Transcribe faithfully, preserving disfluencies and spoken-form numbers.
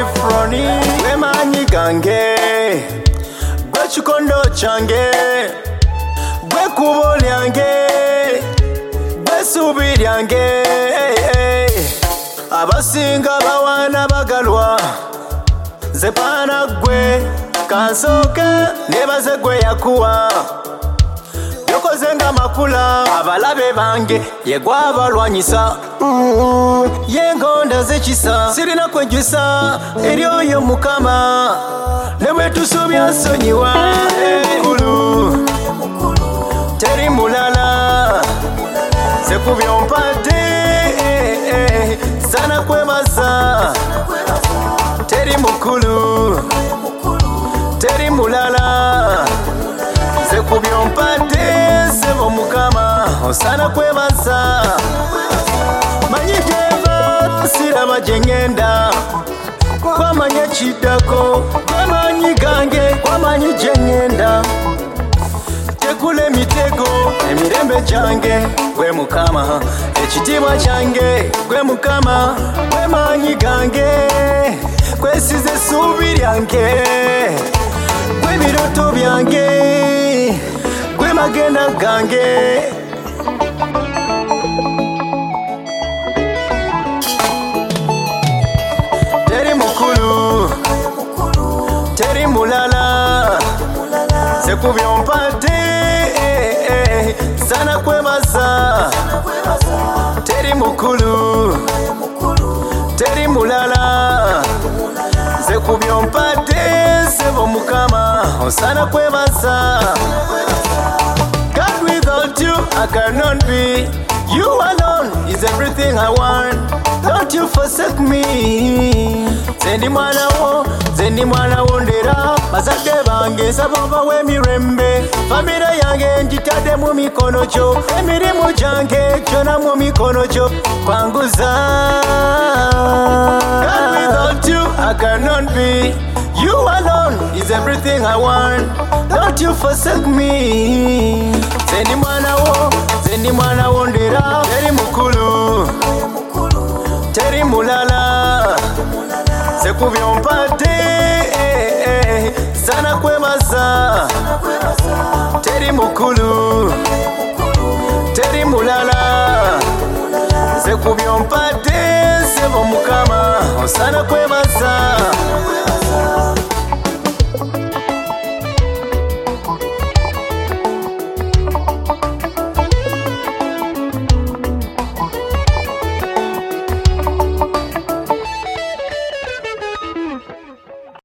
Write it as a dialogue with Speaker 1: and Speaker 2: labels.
Speaker 1: froni gwe manyi gange gwe chikondo change gwe kubo lyange gwe subi lyange abasinga bawana bagalwa nze paana gwe kansooke nebaze gwe yakuwa yokoze nga makula abalabe bange yegwabalwanyisa yengonda zekisa sirina kwejjusa eri oyo Mukama ne bwe tusobya nsonyiwa mukulu teri mulala ze ku byompadde sana kwebaza teri mukulu teri mulala ze ku byompadde sebo Mukama osana kwebaza manyi gyeva siraba gye ŋŋenda kwamanyi ekiddako kwamanyi gange kwamanyi gye ŋŋenda tekula emitego emirembe gyange gwe Mukama ekitiibwa kyange gwe Mukama gwe maanyi gange kwesize essuubi lyange gwe biroto byange gwe magenda gange teri mukulu teri mulala ze ku byompadde sana kwebaza teri mukulu teri mulala ze ku byompadde sebo Mukama osana kwebaza God, without you I cannot be. You alone is everything I want. Don't you forsake me. Zendi mwana wo, zendi mwana wo ndera bazadde bange nsaba obawe mirembe famire yange njitadde mu mikono gyo emirimu gyange gyona mu mikono gyo panguza God, without you I cannot be. You alone is everything I want. Don't you forsake me. Zendi mwana wo, zendi mwana wo ndera teri mukulu teri mulala ze ku byompadde sana kwebaza teri mukulu teri mulala ze ku byompadde sebo Mukama osana kwebaza